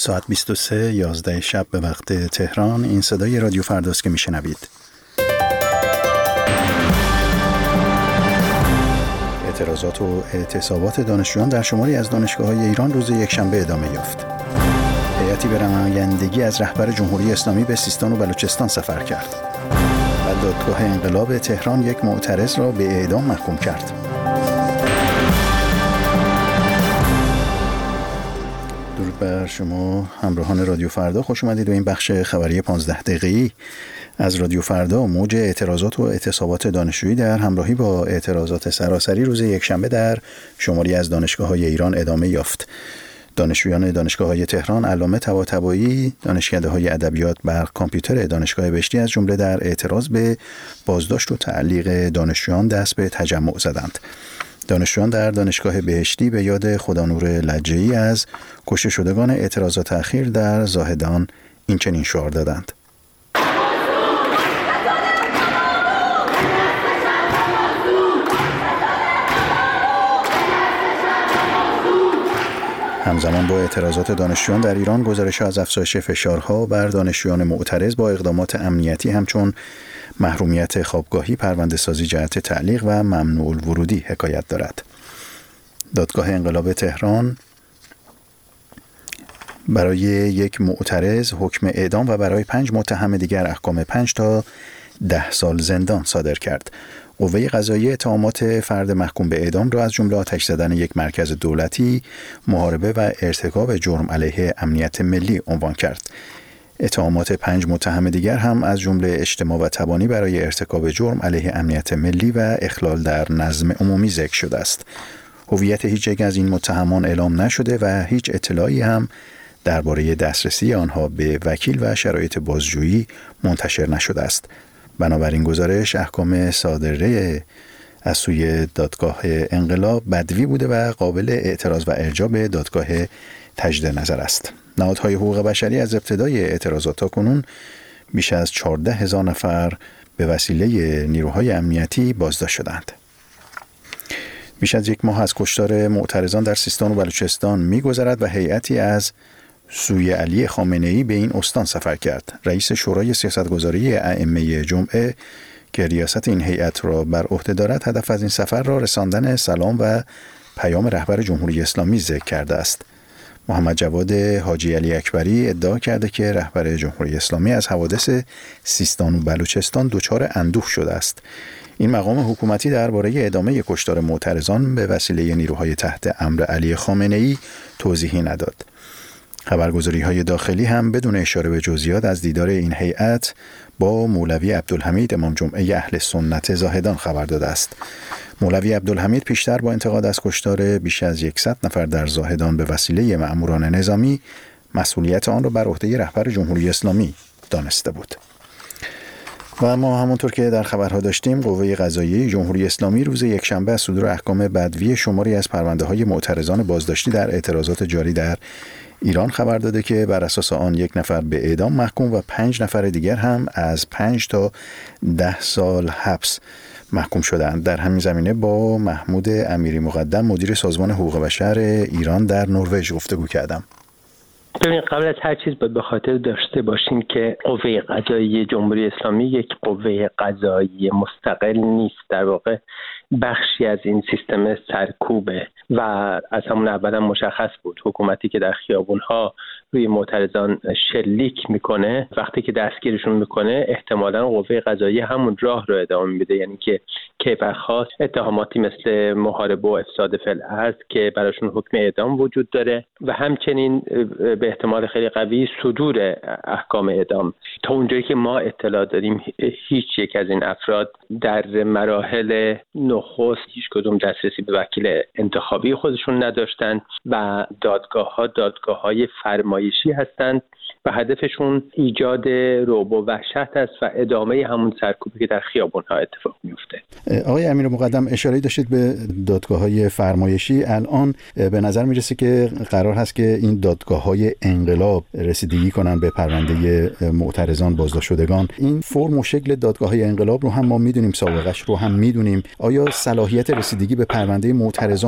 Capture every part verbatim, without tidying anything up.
ساعت بیست و سه یازده شب به وقت تهران. این صدای رادیو فرداست که میشنوید. اعتراضات و اعتصابات دانشجویان در شماری از دانشگاه‌های ایران روز یکشنبه ادامه یافت. هیئتی به نمایندگی از رهبر جمهوری اسلامی به سیستان و بلوچستان سفر کرد. و دادگاه انقلاب تهران یک معترض را به اعدام محکوم کرد. درود بر شما همراهان رادیو فردا، خوش اومدید به این بخش خبری پانزده دقیقه‌ای از رادیو فردا. موج اعتراضات و اعتصابات دانشجویی در همراهی با اعتراضات سراسری روز یکشنبه در شماری از دانشگاه‌های ایران ادامه یافت. دانشجویان دانشگاه‌های تهران، علامه طباطبایی، دانشکده‌های ادبیات، برق، کامپیوتر دانشگاه بهشتی از جمله در اعتراض به بازداشت و تعلیق دانشجویان دست به تجمع زدند. دانشجویان در دانشگاه بهشتی به یاد خدانور لجه‌ای از کشته شدگان اعتراضات اخیر در زاهدان این چنین شعار دادند: همزمان با اعتراضات دانشجویان در ایران، گزارش از افزایش فشارها بر دانشجویان معترض با اقدامات امنیتی همچون محرومیت خوابگاهی، پرونده سازی جهت تعلیق و ممنوع الورودی حکایت دارد. دادگاه انقلاب تهران برای یک معترض حکم اعدام و برای پنج متهم دیگر احکام پنج تا ده سال زندان صادر کرد. قوه قضاییه اتهامات فرد محکوم به اعدام را از جمله آتش زدن یک مرکز دولتی، محاربه و ارتکاب جرم علیه امنیت ملی عنوان کرد. اتهامات پنج متهم دیگر هم از جمله اجتماع و تبانی برای ارتکاب جرم علیه امنیت ملی و اخلال در نظم عمومی ذکر شده است. هویت هیچ یک از این متهمان اعلام نشده و هیچ اطلاعی هم درباره دسترسی آنها به وکیل و شرایط بازجویی منتشر نشده است. بنابراین گزارش احکام صادره از سوی دادگاه انقلاب بدوی بوده و قابل اعتراض و ارجاع به دادگاه تجدید نظر است. نهادهای حقوق بشری از ابتدای اعتراضات تا کنون بیش از چهارده هزار نفر به وسیله نیروهای امنیتی بازداشت شدند. بیش از یک ماه از کشتار معترضان در سیستان و بلوچستان می‌گذرد و هیئتی از سوی علی خامنه‌ای به این استان سفر کرد. رئیس شورای سیاستگذاری ائمه جمعه که ریاست این هیئت را بر عهده دارد، هدف از این سفر را رساندن سلام و پیام رهبر جمهوری اسلامی ذکر کرده است. محمد جواد حاجی علی اکبری ادعا کرده که رهبر جمهوری اسلامی از حوادث سیستان و بلوچستان دچار اندوه شده است. این مقام حکومتی درباره ادامه کشتار معترضان به وسیله نیروهای تحت امر علی خامنه‌ای توضیحی نداد. خبرگزاری‌های داخلی هم بدون اشاره به جزئیات از دیدار این هیئت با مولوی عبدالحمید امام جمعه اهل سنت زاهدان خبر داده است. مولوی عبدالحمید پیشتر با انتقاد از کشتار بیش از صد نفر در زاهدان به وسیله مأموران نظامی مسئولیت آن را بر عهده رهبر جمهوری اسلامی دانسته بود. و ما همونطور که در خبرها داشتیم، قوه قضاییه جمهوری اسلامی روز یکشنبه از صدور احکام بدوی شماری از پرونده‌های معترضان بازداشتی در اعتراضات جاری در ایران خبر داده که بر اساس آن یک نفر به اعدام محکوم و پنج نفر دیگر هم از پنج تا ده سال حبس محکوم شدند. در همین زمینه با محمود امیری مقدم، مدیر سازمان حقوق بشر ایران در نروژ گفتگو کردم. ببین، قبل از هر چیز باید به خاطر داشته باشین که قوه قضاییه جمهوری اسلامی یک قوه قضاییه مستقل نیست، در واقع بخشی از این سیستم سرکوبه و از همون اول هم مشخص بود. حکومتی که در خیابون‌ها روی معترضان شلیک میکنه، وقتی که دستگیرشون میکنه احتمالاً قوه قضاییه همون راه رو ادامه میده، یعنی که کیفر خاص اتهاماتی مثل محاربه و افساد فی الارض که براشون حکم اعدام وجود داره و همچنین به احتمال خیلی قوی صدور احکام اعدام. تا اونجایی که ما اطلاع داریم هیچ یک از این افراد در مراحل نخست هیچ کدوم دسترسی به وکیل انتخابی خودشون نداشتند و دادگاه‌ها دادگاه‌های فرمایشی هستند و هدفشون ایجاد رعب و وحشت است و ادامه همون سرکوبی که در خیابون‌ها اتفاق میفته. آقای امیر مقدم، اشاره داشتید به دادگاه‌های فرمایشی. الان به نظر میرسه که قرار هست که این دادگاه‌های انقلاب رسیدگی کنن به پرونده معترضان بازداشت شدگان. این فرم و شکل دادگاه‌های انقلاب رو هم ما میدونیم، سابقه‌اش رو هم میدونیم. آیا صلاحیت رسیدگی به پرونده معترضان رو داره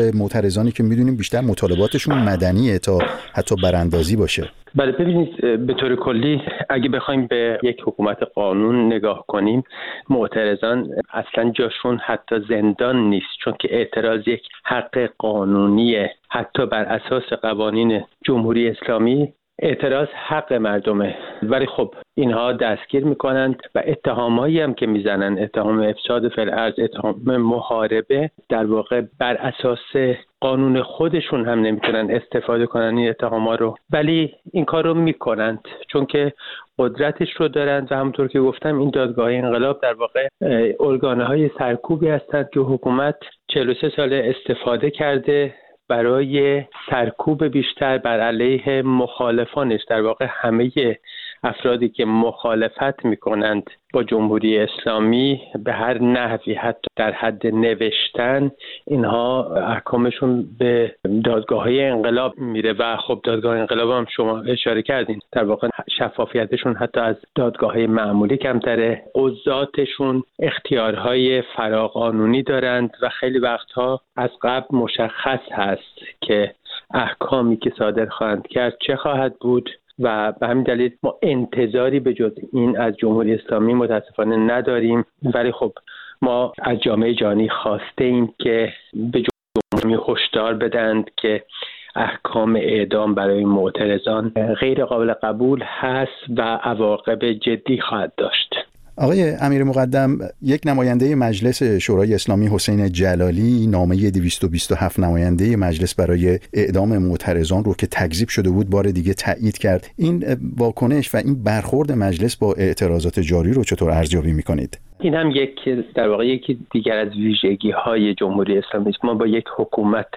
معترضانی که میدونیم بیشتر مطالباتشون مدنیه تا حتی براندازی باشه؟ بله ببینید، به طور کلی اگه بخوایم به یک حکومت قانون نگاه کنیم، معترضان اصلا جاشون حتی زندان نیست، چون که اعتراض یک حق قانونیه. حتی بر اساس قوانین جمهوری اسلامی اعتراض حق مردمه، ولی خب اینها دستگیر میکنند و اتهامایی هم که میزنن، اتهام افساد فی الارض، اتهام محاربه، در واقع بر اساس قانون خودشون هم نمیتونن استفاده کنن این اتهاما رو، ولی این کار رو میکنند چون که قدرتش رو دارند. و همونطور که گفتم این دادگاه انقلاب در واقع ارگانهای سرکوبی هستند که حکومت چهل و سه سال استفاده کرده برای سرکوب بیشتر بر علیه مخالفانش. در واقع همه افرادی که مخالفت میکنند با جمهوری اسلامی به هر نحوی، حتی در حد نوشتن، اینها احکامشون به دادگاه‌های انقلاب میره و خب دادگاه انقلاب هم شما اشاره کردین، در واقع شفافیتشون حتی از دادگاه‌های معمولی کمتره. قضاتشون اختیارهای فراقانونی دارند و خیلی وقتها از قبل مشخص هست که احکامی که صادر خواهند کرد چه خواهد بود و به همین دلیل ما انتظاری به جز این از جمهوری اسلامی متاسفانه نداریم. ولی خب ما از جامعه جهانی خواسته ایم که به جمهوری هشدار بدند که احکام اعدام برای معترضان غیر قابل قبول هست و عواقب جدی خواهد داشت. آقای امیر مقدم، یک نماینده مجلس شورای اسلامی حسین جلالی نامه دویست و بیست و هفت نماینده مجلس برای اعدام معترضان رو که تکذیب شده بود بار دیگه تایید کرد. این واکنش و این برخورد مجلس با اعتراضات جاری رو چطور ارزیابی می‌کنید؟ این هم یک در واقع یکی دیگر از ویژگی‌های جمهوری اسلامی است. ما با یک حکومت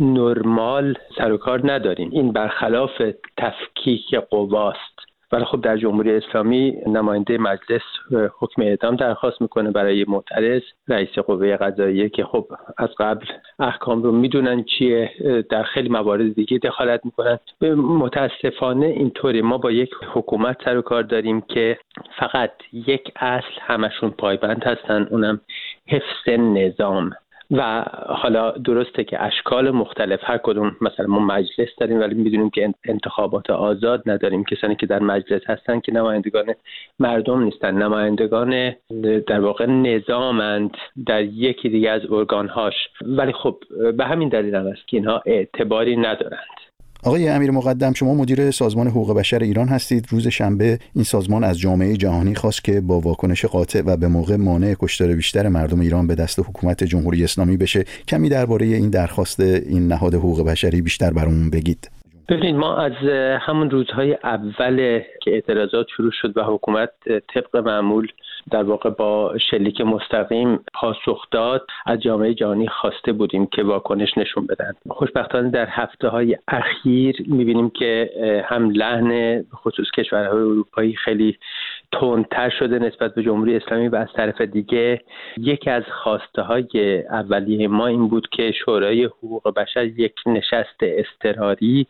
نرمال سر و کار نداریم. این برخلاف تفکیک قواست. ولی خب در جمهوری اسلامی نماینده مجلس حکم اعدام درخواست میکنه برای معترض، رئیس قوه قضاییه که خب از قبل احکام رو میدونن چیه، در خیلی موارد دیگه دخالت میکنن. متاسفانه اینطوری ما با یک حکومت سر و کار داریم که فقط یک اصل همشون پایبند هستن، اونم حفظ نظام. و حالا درسته که اشکال مختلف هر کدوم، مثلا ما مجلس داریم ولی میدونیم که انتخابات آزاد نداریم، کسانی که در مجلس هستن که نمایندگان مردم نیستن، نمایندگان در واقع نظامند در یکی دیگه از ارگانهاش، ولی خب به همین دلیل هم است که اینها اعتباری ندارند. آقای امیر مقدم، شما مدیر سازمان حقوق بشر ایران هستید. روز شنبه این سازمان از جامعه جهانی خواست که با واکنش قاطع و به موقع مانع کشتار بیشتر مردم ایران به دست حکومت جمهوری اسلامی بشه. کمی درباره این درخواست این نهاد حقوق بشری بیشتر برامون بگید. ببینید، ما از همون روزهای اول که اعتراضات شروع شد و حکومت طبق معمول در واقع با شلیک مستقیم پاسخ داد، از جامعه جهانی خواسته بودیم که واکنش نشون بدن. خوشبختانه در هفته‌های اخیر می‌بینیم که هم لحن خصوص کشورهای اروپایی خیلی تندتر شده نسبت به جمهوری اسلامی و از طرف دیگه یکی از خواسته‌های اولیه ما این بود که شورای حقوق بشر یک نشست اضطراری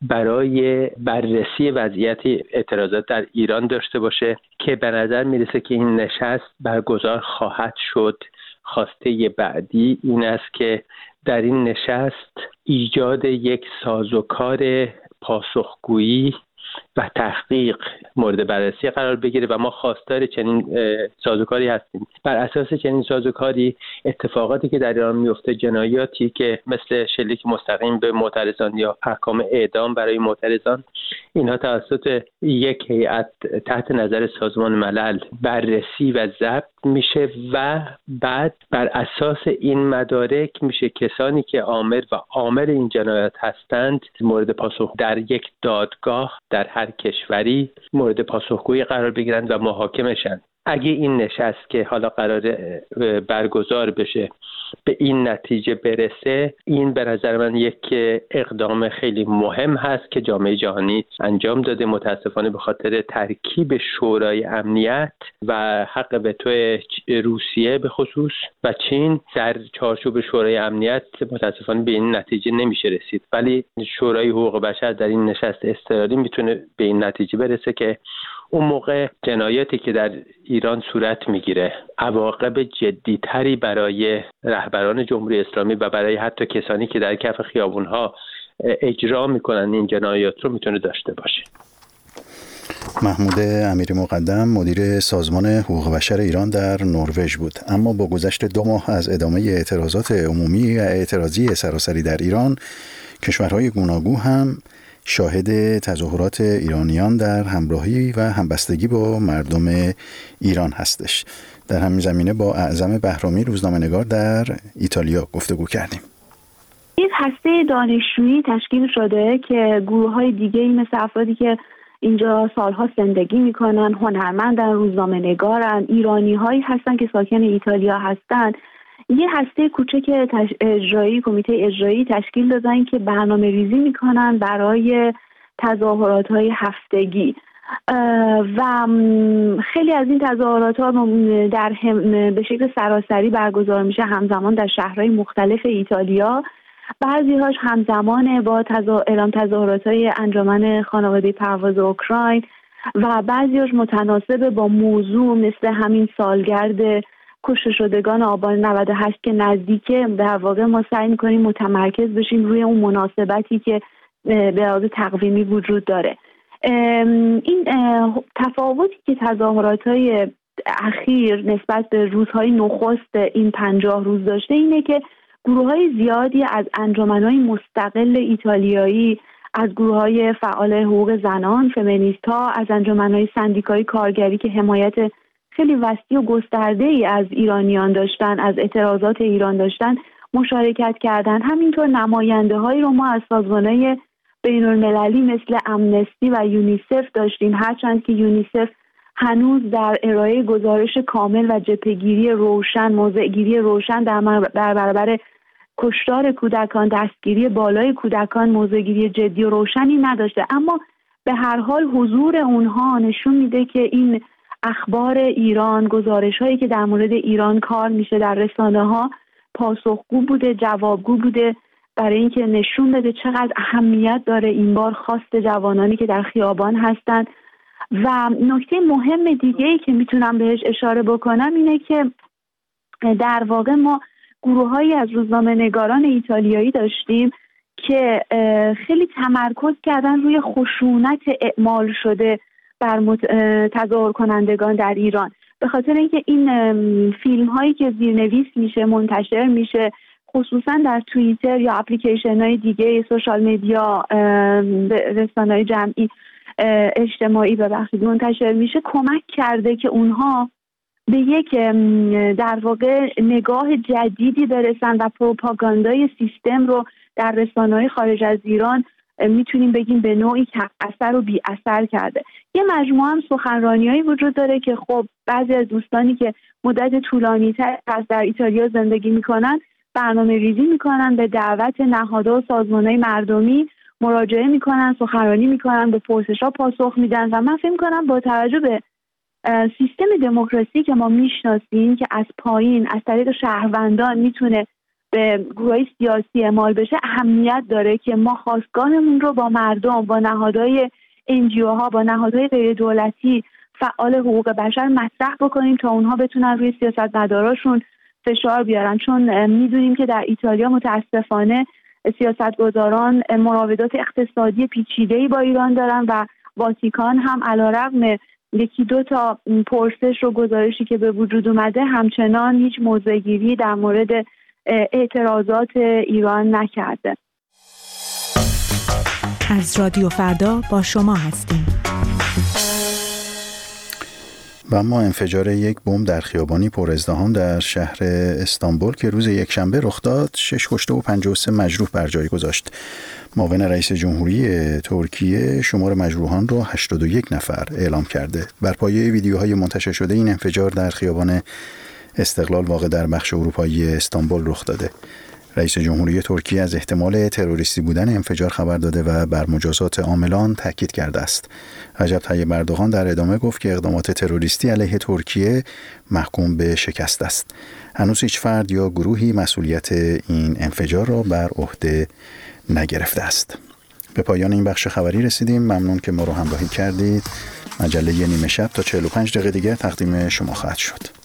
برای بررسی وضعیت اعتراضات در ایران داشته باشه که به نظر میرسه که این نشست برگزار خواهد شد. خواسته بعدی این است که در این نشست ایجاد یک سازوکار پاسخگویی و تحقیق مورد بررسی قرار بگیره و ما خواستار چنین سازوکاری هستیم. بر اساس چنین سازوکاری اتفاقاتی که در ایران میفته، جنایاتی که مثل شلیک مستقیم به معترضان یا احکام اعدام برای معترضان، اینها توسط یک هیئت تحت نظر سازمان ملل بررسی و ضبط میشه و بعد بر اساس این مدارک میشه کسانی که عامل و عامل این جنایات هستند مورد پاسخ در یک دادگاه در هر کشوری مورد پاسخگویی قرار بگیرند و محاکمه شن. اگه این نشست که حالا قراره برگزار بشه به این نتیجه برسه، این به نظر من یک اقدام خیلی مهم هست که جامعه جهانی انجام داده. متاسفانه به خاطر ترکیب شورای امنیت و حق وتو روسیه به خصوص و چین در چارچوب شورای امنیت متاسفانه به این نتیجه نمیشه رسید، ولی شورای حقوق بشر در این نشست اضطراری میتونه به این نتیجه برسه که اون موقع جنایاتی که در ایران صورت میگیره عواقب جدیتری برای رهبران جمهوری اسلامی و برای حتی کسانی که در کف خیابونها اجرا میکنن این جنایات رو میتونه داشته باشه. محمود امیری مقدم مدیر سازمان حقوق بشر ایران در نروژ بود. اما با گذشت دو ماه از ادامه اعتراضات عمومی و اعتراضی سراسری در ایران، کشورهای گوناگون هم شاهد تظاهرات ایرانیان در همراهی و همبستگی با مردم ایران هستش. در همین زمینه با اعظم بهرامی روزنامه‌نگار در ایتالیا گفتگو کردیم. یک هسته دانشجویی تشکیل شده که گروه‌های دیگه‌ای مثل افرادی که اینجا سالها زندگی میکنن، هنرمندن، روزنامه‌نگارن، ایرانی‌هایی هستن که ساکن ایتالیا هستن، یه هسته کوچک اجرایی، کمیته اجرایی تشکیل دادن که برنامه ریزی میکنن برای تظاهرات‌های هفتگی و خیلی از این تظاهرات ها در هم به شکل سراسری برگزار میشه همزمان در شهرهای مختلف ایتالیا. بعضی هاش همزمان با تظاهر... اعلام تظاهرات های انجمن خانواده پرواز اوکراین و بعضی هاش متناسب با موضوع مثل همین سالگرد کشته شدگان آبان نود و هشت که نزدیکه. در واقع ما سعی میکنیم متمرکز بشیم روی اون مناسبتی که به لحاظ تقویمی وجود داره. این تفاوتی که تظاهرات‌های اخیر نسبت به روزهای نخست این پنجاه روز داشته اینه که گروه‌های زیادی از انجمن‌های مستقل ایتالیایی، از گروه‌های فعال حقوق زنان، فمینیست‌ها، از انجمن‌های سندیکایی کارگری که حمایت خیلی وسیع و گسترده‌ای از ایرانیان داشتن، از اعتراضات ایران داشتن، مشارکت کردن. همینطور نماینده‌هایی رو ما از سازمان‌های بین‌المللی مثل امنستی و یونیسف داشتیم، هرچند که یونیسف هنوز در ارائه گزارش کامل و جبهه‌گیری روشن، موضع‌گیری روشن در برابر کشتار کودکان، دستگیری بالای کودکان، موضع‌گیری جدی و روشنی نداشته. اما به هر حال حضور اونها نشون میده که این اخبار ایران، گزارش‌هایی که در مورد ایران کار میشه در رسانه‌ها پاسخگو بوده، جوابگو بوده، برای اینکه نشون بده چقدر اهمیت داره این بار خواست جوانانی که در خیابان هستند. و نکته مهم دیگه‌ای که میتونم بهش اشاره بکنم اینه که در واقع ما گروه‌هایی از روزنامه‌نگاران ایتالیایی داشتیم که خیلی تمرکز کردن روی خشونت اعمال شده بر تظاهر کنندگان در ایران، به خاطر اینکه این فیلم هایی که زیرنویس میشه، منتشر میشه، خصوصا در توییتر یا اپلیکیشن های دیگه سوشال میدیا، رسانه های جمعی اجتماعی ببخشید منتشر میشه، کمک کرده که اونها به یک در واقع نگاه جدیدی برسن و پروپاگاندای سیستم رو در رسانه‌های خارج از ایران میتونیم بگیم به نوعی کم اثر و بی اثر کرده. یه مجموعه هم سخنرانی‌هایی وجود داره که خب بعضی از دوستانی که مدت طولانی‌تر از در ایتالیا زندگی میکنن برنامه ریزی میکنن، به دعوت نهادها و سازمان‌های مردمی مراجعه میکنن، سخنرانی میکنن، به پرسش‌ها پاسخ میدن و من فکر میکنم با توجه به سیستم دموکراسی که ما میشناسیم که از پایین از طریق شهروندان میتونه به گروه‌های سیاسی اعمال بشه، اهمیت داره که ما خواستگاهمون رو با مردم، با نهادهای انجیوها، با نهادهای غیر دولتی فعال حقوق بشر مطرح بکنیم تا اونها بتونن روی سیاستمداراشون فشار بیارن. چون میدونیم که در ایتالیا متاسفانه سیاستگزاران مراودات اقتصادی پیچیده‌ای با ایران دارن و واتیکان هم علیرغم یکی دو تا پرسش و گزارشی که به وجود اومده همچنان هیچ موضع‌گیری در مورد اعتراضات ایران نکرده. از رادیو فردا با شما هستیم. و اما انفجار یک بمب در خیابانی پر ازدحام در شهر استانبول که روز یکشنبه رخ داد، شش کشته و پنجاه و سه مجروح بر جای گذاشت. معاون رئیس جمهوری ترکیه شمار مجروحان را هشتاد و یک نفر اعلام کرده. بر پایه ویدیوهای منتشر شده این انفجار در خیابان استقلال واقع در بخش اروپایی استانبول رخ داده. رئیس جمهوری ترکیه از احتمال تروریستی بودن انفجار خبر داده و بر مجازات عاملان تاکید کرده است. رجب طیب اردوغان در ادامه گفت که اقدامات تروریستی علیه ترکیه محکوم به شکست است. هنوز هیچ فرد یا گروهی مسئولیت این انفجار را بر عهده نگرفته است. به پایان این بخش خبری رسیدیم. ممنون که ما رو همراهی کردید. مجله نیمه شب تا چهل و پنج دقیقه دیگر تقدیم شما خواهد شد.